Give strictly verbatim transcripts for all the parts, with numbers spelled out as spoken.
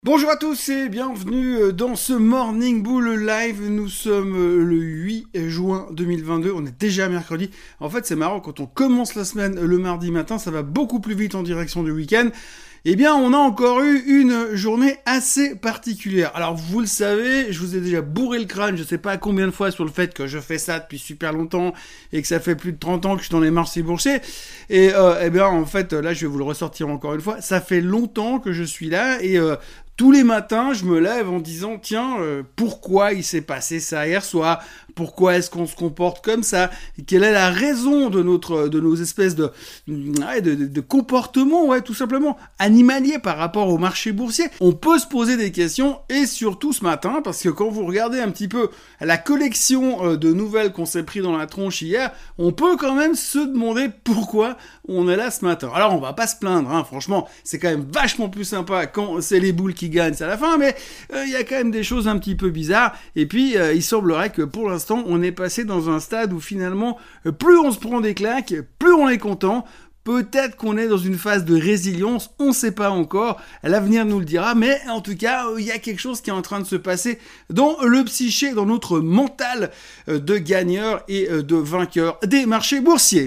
Bonjour à tous et bienvenue dans ce Morning Bull Live. Nous sommes le huit juin deux mille vingt-deux, on est déjà mercredi. En fait, c'est marrant, quand on commence la semaine le mardi matin, ça va beaucoup plus vite en direction du week-end. Eh bien, on a encore eu une journée assez particulière. Alors, vous le savez, je vous ai déjà bourré le crâne, je sais pas combien de fois, sur le fait que je fais ça depuis super longtemps et que ça fait plus de trente ans que je suis dans les marchés boursiers. Et euh, eh bien, en fait, là, je vais vous le ressortir encore une fois. Ça fait longtemps que je suis là et euh, tous les matins, je me lève en disant, tiens, euh, pourquoi il s'est passé ça hier soir? Pourquoi est-ce qu'on se comporte comme ça? Quelle est la raison de notre, de nos espèces de, ouais, de, de, de comportements, ouais, tout simplement animaliers par rapport au marché boursier? On peut se poser des questions, et surtout ce matin, parce que quand vous regardez un petit peu la collection de nouvelles qu'on s'est pris dans la tronche hier, on peut quand même se demander pourquoi on est là ce matin. Alors on va pas se plaindre, hein, franchement, c'est quand même vachement plus sympa quand c'est les boules qui gagnent, c'est à la fin, mais il euh, y a quand même des choses un petit peu bizarres, et puis euh, il semblerait que pour l'instant, on est passé dans un stade où finalement, plus on se prend des claques, plus on est content. Peut-être qu'on est dans une phase de résilience, on ne sait pas encore, l'avenir nous le dira, mais en tout cas, il y a quelque chose qui est en train de se passer dans le psyché, dans notre mental de gagneur et de vainqueur des marchés boursiers.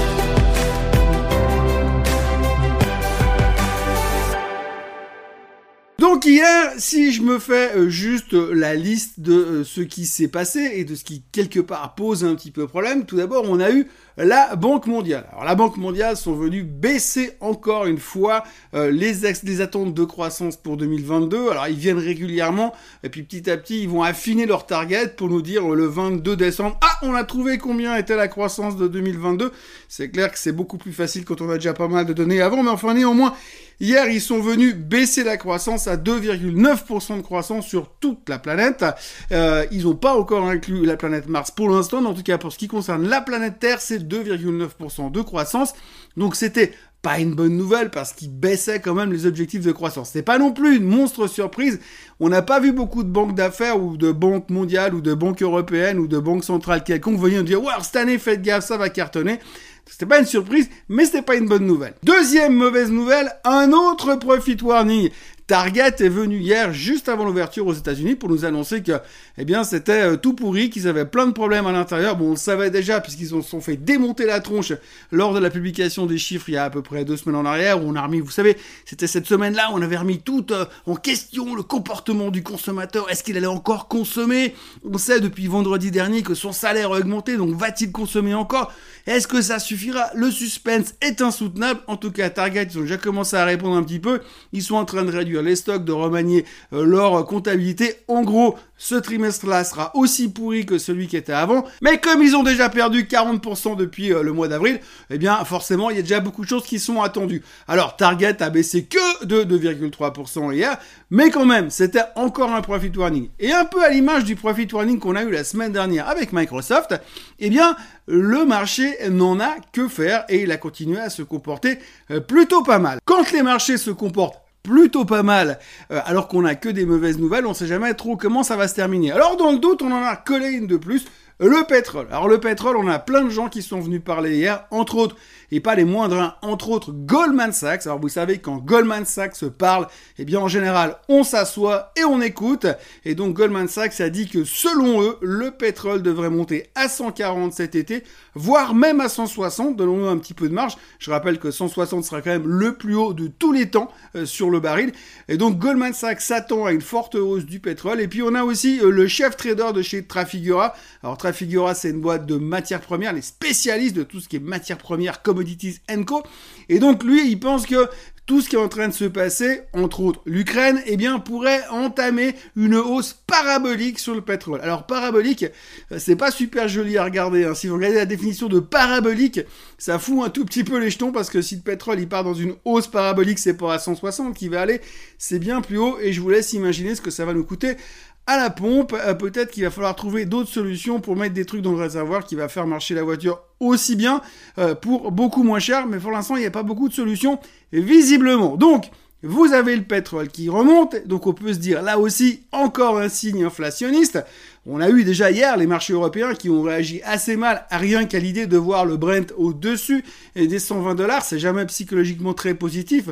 Donc hier, si je me fais euh, juste euh, la liste de euh, ce qui s'est passé et de ce qui quelque part pose un petit peu problème, tout d'abord on a eu la Banque mondiale. Alors la Banque mondiale sont venus baisser encore une fois euh, les, ex- les attentes de croissance pour deux mille vingt-deux. Alors ils viennent régulièrement et puis petit à petit ils vont affiner leur target pour nous dire euh, le vingt-deux décembre, ah on a trouvé combien était la croissance de deux mille vingt-deux. C'est clair que c'est beaucoup plus facile quand on a déjà pas mal de données avant, mais enfin néanmoins, hier ils sont venus baisser la croissance à deux virgule neuf pour cent de croissance sur toute la planète. Euh, ils n'ont pas encore inclus la planète Mars pour l'instant, mais en tout cas pour ce qui concerne la planète Terre, c'est deux virgule neuf pour cent de croissance. Donc c'était pas une bonne nouvelle parce qu'ils baissaient quand même les objectifs de croissance. C'est pas non plus une monstre surprise. On n'a pas vu beaucoup de banques d'affaires ou de banques mondiales ou de banques européennes ou de banques centrales quelconques venir nous dire « Ouais, cette année, faites gaffe, ça va cartonner ». C'était pas une surprise, mais c'était pas une bonne nouvelle. Deuxième mauvaise nouvelle, un autre profit warning. Target est venu hier, juste avant l'ouverture aux États-Unis, pour nous annoncer que, eh bien, c'était euh, tout pourri, qu'ils avaient plein de problèmes à l'intérieur. Bon, on le savait déjà, puisqu'ils se sont fait démonter la tronche lors de la publication des chiffres il y a à peu près deux semaines en arrière, où on a remis, vous savez, c'était cette semaine-là où on avait remis tout euh, en question le comportement du consommateur. Est-ce qu'il allait encore consommer? On sait depuis vendredi dernier que son salaire a augmenté, donc va-t-il consommer encore? Est-ce que ça suffira? Le suspense est insoutenable. En tout cas, Target, ils ont déjà commencé à répondre un petit peu. Ils sont en train de réduire les stocks, de remanier euh, leur comptabilité. En gros, ce trimestre-là sera aussi pourri que celui qui était avant. Mais comme ils ont déjà perdu quarante pour cent depuis euh, le mois d'avril, eh bien, forcément, il y a déjà beaucoup de choses qui sont attendues. Alors, Target a baissé que de deux virgule trois pour cent hier, mais quand même, c'était encore un profit warning. Et un peu à l'image du profit warning qu'on a eu la semaine dernière avec Microsoft, eh bien, le marché n'en a que faire et il a continué à se comporter euh, plutôt pas mal. Quand les marchés se comportent plutôt pas mal, euh, alors qu'on a que des mauvaises nouvelles, on sait jamais trop comment ça va se terminer. Alors dans le doute, on en a collé une de plus, le pétrole. Alors le pétrole, on a plein de gens qui sont venus parler hier, entre autres, et pas les moindres, hein, entre autres Goldman Sachs. Alors vous savez, quand Goldman Sachs parle, eh bien en général, on s'assoit et on écoute. Et donc Goldman Sachs a dit que selon eux, le pétrole devrait monter à cent quarante cet été, voire même à cent soixante, donnons-nous un petit peu de marge. Je rappelle que cent soixante sera quand même le plus haut de tous les temps euh, sur le baril. Et donc Goldman Sachs s'attend à une forte hausse du pétrole. Et puis on a aussi euh, le chef trader de chez Trafigura. Alors Trafigura, c'est une boîte de matières premières, les spécialistes de tout ce qui est matières premières, Commodities and Co. Et donc lui, il pense que tout ce qui est en train de se passer, entre autres l'Ukraine, eh bien pourrait entamer une hausse parabolique sur le pétrole. Alors parabolique, c'est pas super joli à regarder, hein. Si vous regardez la définition de parabolique, ça fout un tout petit peu les jetons, parce que si le pétrole il part dans une hausse parabolique, c'est pas à cent soixante qu'il va aller, c'est bien plus haut, et je vous laisse imaginer ce que ça va nous coûter à la pompe. Euh, peut-être qu'il va falloir trouver d'autres solutions pour mettre des trucs dans le réservoir qui va faire marcher la voiture aussi bien euh, pour beaucoup moins cher, mais pour l'instant il n'y a pas beaucoup de solutions visiblement. Donc vous avez le pétrole qui remonte, donc on peut se dire là aussi encore un signe inflationniste. On a eu déjà hier les marchés européens qui ont réagi assez mal à rien qu'à l'idée de voir le Brent au-dessus des cent vingt dollars, c'est jamais psychologiquement très positif.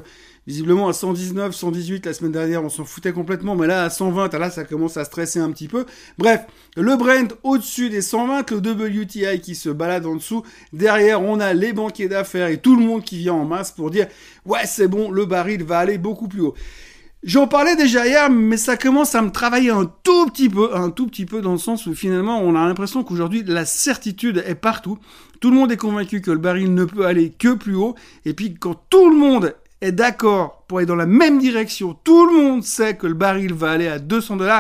Visiblement à cent dix-neuf, cent dix-huit la semaine dernière, on s'en foutait complètement, mais là à cent vingt, là ça commence à stresser un petit peu. Bref, le Brent au-dessus des cent vingt, le W T I qui se balade en dessous. Derrière, on a les banquiers d'affaires et tout le monde qui vient en masse pour dire « Ouais, c'est bon, le baril va aller beaucoup plus haut ». J'en parlais déjà hier, mais ça commence à me travailler un tout petit peu, un tout petit peu dans le sens où finalement on a l'impression qu'aujourd'hui la certitude est partout. Tout le monde est convaincu que le baril ne peut aller que plus haut, et puis quand tout le monde est d'accord pour aller dans la même direction, tout le monde sait que le baril va aller à deux cents dollars,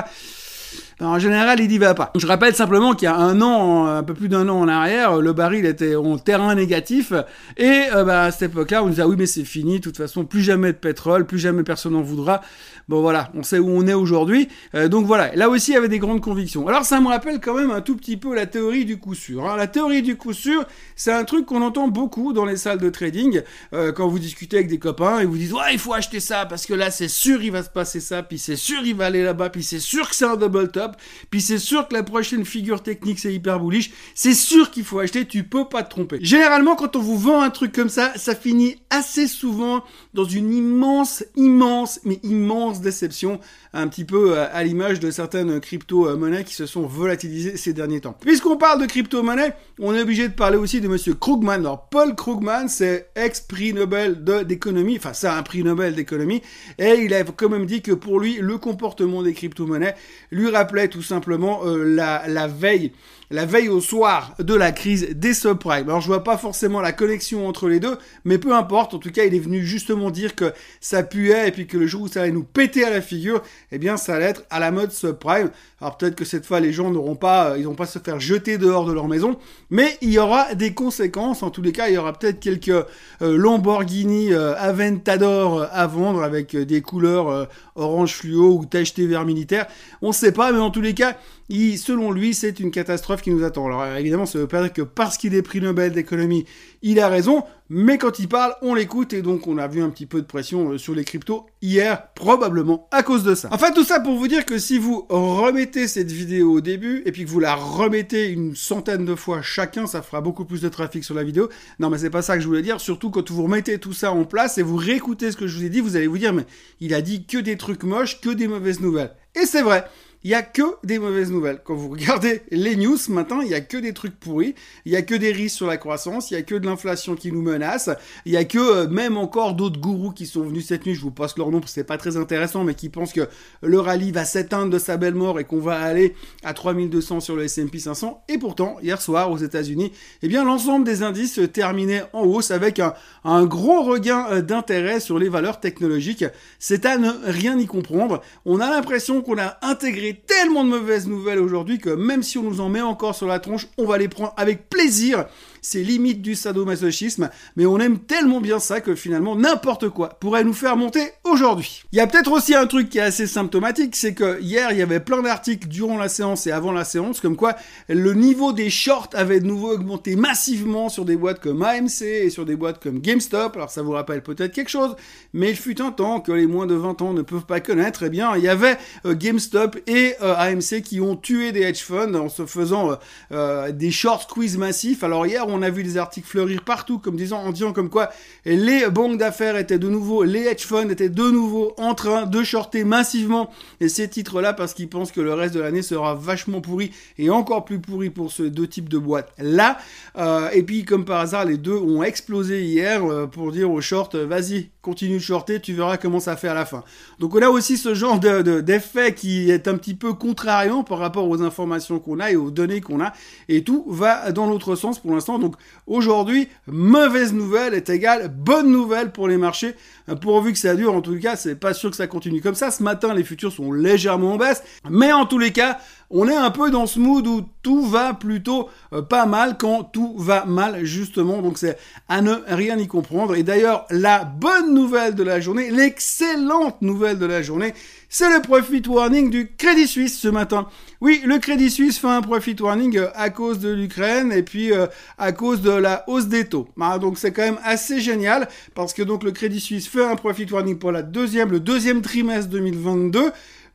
en général, il n'y va pas. Je rappelle simplement qu'il y a un an, un peu plus d'un an en arrière, le baril était en terrain négatif, et euh, bah, à cette époque-là, on disait ah oui mais c'est fini, de toute façon plus jamais de pétrole, plus jamais personne n'en voudra. Bon voilà, on sait où on est aujourd'hui, euh, donc voilà, là aussi il y avait des grandes convictions. Alors ça me rappelle quand même un tout petit peu la théorie du coup sûr. Hein. La théorie du coup sûr, c'est un truc qu'on entend beaucoup dans les salles de trading, euh, quand vous discutez avec des copains, et vous dites ouais il faut acheter ça, parce que là c'est sûr il va se passer ça, puis c'est sûr il va aller là-bas, puis c'est sûr que c'est un double top, puis c'est sûr que la prochaine figure technique c'est hyper bullish, c'est sûr qu'il faut acheter, tu peux pas te tromper. Généralement quand on vous vend un truc comme ça, ça finit assez souvent dans une immense, immense, mais immense déception, un petit peu à l'image de certaines crypto-monnaies qui se sont volatilisées ces derniers temps. Puisqu'on parle de crypto-monnaies, on est obligé de parler aussi de monsieur Krugman. Alors Paul Krugman, c'est ex-prix Nobel de, d'économie, enfin c'est un prix Nobel d'économie, et il a quand même dit que pour lui, le comportement des crypto-monnaies lui rappelait tout simplement euh, la, la veille la veille au soir de la crise des subprimes. Alors je vois pas forcément la connexion entre les deux, mais peu importe, en tout cas il est venu justement dire que ça puait et puis que le jour où ça allait nous péter à la figure, eh bien ça allait être à la mode subprime. Alors peut-être que cette fois les gens n'auront pas, ils vont pas se faire jeter dehors de leur maison, mais il y aura des conséquences. En tous les cas, il y aura peut-être quelques euh, Lamborghini euh, Aventador euh, à vendre avec euh, des couleurs euh, orange fluo ou tacheté vert militaire. On sait pas, mais en tous les cas, il, selon lui, c'est une catastrophe qui nous attend. Alors évidemment, ça veut pas dire que parce qu'il est prix Nobel d'économie, il a raison, mais quand il parle, on l'écoute, et donc on a vu un petit peu de pression sur les cryptos hier, probablement à cause de ça. Enfin, tout ça pour vous dire que si vous remettez cette vidéo au début, et puis que vous la remettez une centaine de fois chacun, ça fera beaucoup plus de trafic sur la vidéo. Non, mais c'est pas ça que je voulais dire, surtout quand vous remettez tout ça en place, et vous réécoutez ce que je vous ai dit, vous allez vous dire, mais il a dit que des trucs moches, que des mauvaises nouvelles. Et c'est vrai. Il y a que des mauvaises nouvelles. Quand vous regardez les news ce matin, il y a que des trucs pourris, il y a que des risques sur la croissance, il y a que de l'inflation qui nous menace, il y a que euh, même encore d'autres gourous qui sont venus cette nuit, je vous passe leur nom parce que c'est pas très intéressant, mais qui pensent que le rallye va s'éteindre de sa belle mort et qu'on va aller à trois mille deux cents sur le S and P cinq cents. Et pourtant, hier soir aux États-Unis, eh bien l'ensemble des indices terminaient en hausse avec un, un gros regain d'intérêt sur les valeurs technologiques. C'est à ne rien y comprendre. On a l'impression qu'on a intégré tellement de mauvaises nouvelles aujourd'hui que même si on nous en met encore sur la tronche, on va les prendre avec plaisir. C'est limite du sadomasochisme, mais on aime tellement bien ça que finalement n'importe quoi pourrait nous faire monter aujourd'hui. Il y a peut-être aussi un truc qui est assez symptomatique, c'est que hier il y avait plein d'articles durant la séance et avant la séance, comme quoi le niveau des shorts avait de nouveau augmenté massivement sur des boîtes comme A M C et sur des boîtes comme GameStop. Alors ça vous rappelle peut-être quelque chose, mais il fut un temps que les moins de vingt ans ne peuvent pas connaître. Eh bien, il y avait euh, GameStop et euh, A M C qui ont tué des hedge funds en se faisant euh, euh, des short squeeze massifs. Alors hier, on a vu des articles fleurir partout, comme disant, en disant comme quoi les banques d'affaires étaient de nouveau, les hedge funds étaient de nouveau en train de shorter massivement et ces titres-là parce qu'ils pensent que le reste de l'année sera vachement pourri et encore plus pourri pour ces deux types de boîtes-là. Euh, et puis, comme par hasard, les deux ont explosé hier euh, pour dire aux shorts, euh, vas-y, continue de shorter, tu verras comment ça fait à la fin. Donc on a aussi ce genre de, de, d'effet qui est un petit peu contrariant par rapport aux informations qu'on a et aux données qu'on a, et tout va dans l'autre sens pour l'instant. Donc aujourd'hui, mauvaise nouvelle est égale bonne nouvelle pour les marchés, pourvu que ça dure. En tout cas, c'est pas sûr que ça continue comme ça. Ce matin, les futurs sont légèrement en baisse, mais en tous les cas, on est un peu dans ce mood où tout va plutôt euh, pas mal quand tout va mal, justement. Donc c'est à ne rien y comprendre. Et d'ailleurs, la bonne nouvelle de la journée, l'excellente nouvelle de la journée, c'est le profit warning du Crédit Suisse ce matin. Oui, le Crédit Suisse fait un profit warning euh, à cause de l'Ukraine et puis euh, à cause de la hausse des taux. Ah, donc c'est quand même assez génial parce que donc le Crédit Suisse fait un profit warning pour la deuxième, le deuxième trimestre deux mille vingt-deux.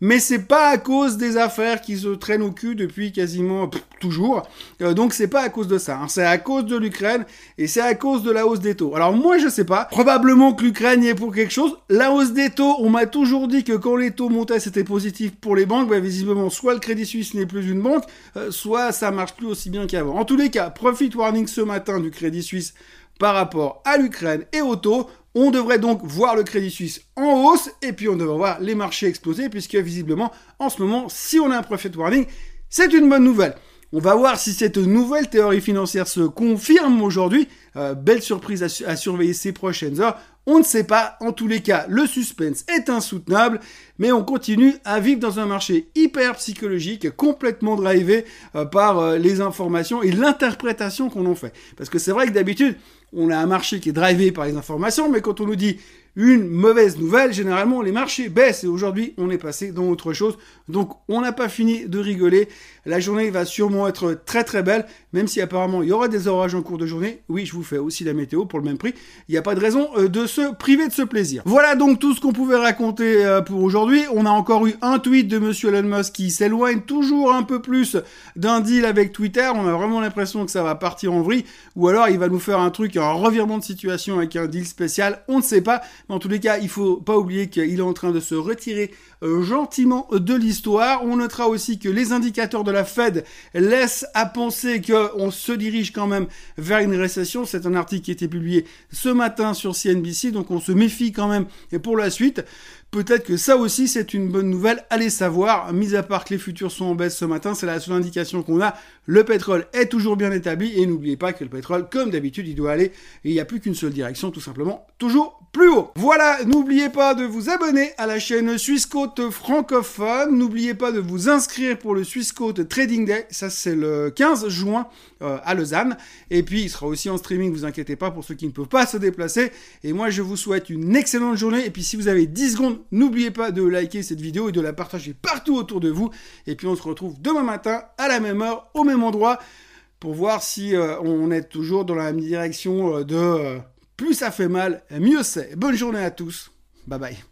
mais c'est pas à cause des affaires qui se traînent au cul depuis quasiment pff, toujours. Euh, donc c'est pas à cause de ça, hein. C'est à cause de l'Ukraine et c'est à cause de la hausse des taux. Alors moi je sais pas, probablement que l'Ukraine y est pour quelque chose. La hausse des taux, on m'a toujours dit que quand les taux montaient c'était positif pour les banques. Bah, visiblement soit le Crédit Suisse n'est plus une banque, euh, soit ça marche plus aussi bien qu'avant. En tous les cas, profit warning ce matin du Crédit Suisse par rapport à l'Ukraine et aux taux. On devrait donc voir le Crédit Suisse en hausse et puis on devrait voir les marchés exploser puisque visiblement en ce moment, si on a un profit warning, c'est une bonne nouvelle. On va voir si cette nouvelle théorie financière se confirme aujourd'hui. Euh, belle surprise à, su- à surveiller ces prochaines heures. On ne sait pas. En tous les cas, le suspense est insoutenable, mais on continue à vivre dans un marché hyper psychologique, complètement drivé euh, par euh, les informations et l'interprétation qu'on en fait. Parce que c'est vrai que d'habitude, on a un marché qui est drivé par les informations, mais quand on nous dit une mauvaise nouvelle, généralement les marchés baissent et aujourd'hui on est passé dans autre chose. Donc on n'a pas fini de rigoler. La journée va sûrement être très très belle, même si apparemment il y aura des orages en cours de journée. Oui, je vous fais aussi la météo pour le même prix. Il n'y a pas de raison euh, de se priver de ce plaisir. Voilà donc tout ce qu'on pouvait raconter euh, pour aujourd'hui. On a encore eu un tweet de Monsieur Elon Musk qui s'éloigne toujours un peu plus d'un deal avec Twitter. On a vraiment l'impression que ça va partir en vrille, ou alors il va nous faire un truc, un revirement de situation avec un deal spécial. On ne sait pas. En tous les cas, il faut pas oublier qu'il est en train de se retirer euh, gentiment de l'histoire. On notera aussi que les indicateurs de la Fed laissent à penser qu'on se dirige quand même vers une récession. C'est un article qui a été publié ce matin sur C N B C, donc on se méfie quand même pour la suite. Peut-être que ça aussi, c'est une bonne nouvelle. Allez savoir, mis à part que les futurs sont en baisse ce matin, c'est la seule indication qu'on a. Le pétrole est toujours bien établi et n'oubliez pas que le pétrole, comme d'habitude, il doit aller et il n'y a plus qu'une seule direction, tout simplement, toujours plus haut. Voilà, n'oubliez pas de vous abonner à la chaîne Swissquote francophone. N'oubliez pas de vous inscrire pour le Swissquote Trading Day. Ça, c'est le quinze juin euh, à Lausanne. Et puis, il sera aussi en streaming, vous inquiétez pas, pour ceux qui ne peuvent pas se déplacer. Et moi, je vous souhaite une excellente journée. Et puis, si vous avez dix secondes, n'oubliez pas de liker cette vidéo et de la partager partout autour de vous. Et puis on se retrouve demain matin à la même heure, au même endroit, pour voir si euh, on est toujours dans la même direction euh, de euh, plus ça fait mal, mieux c'est. Bonne journée à tous. Bye bye.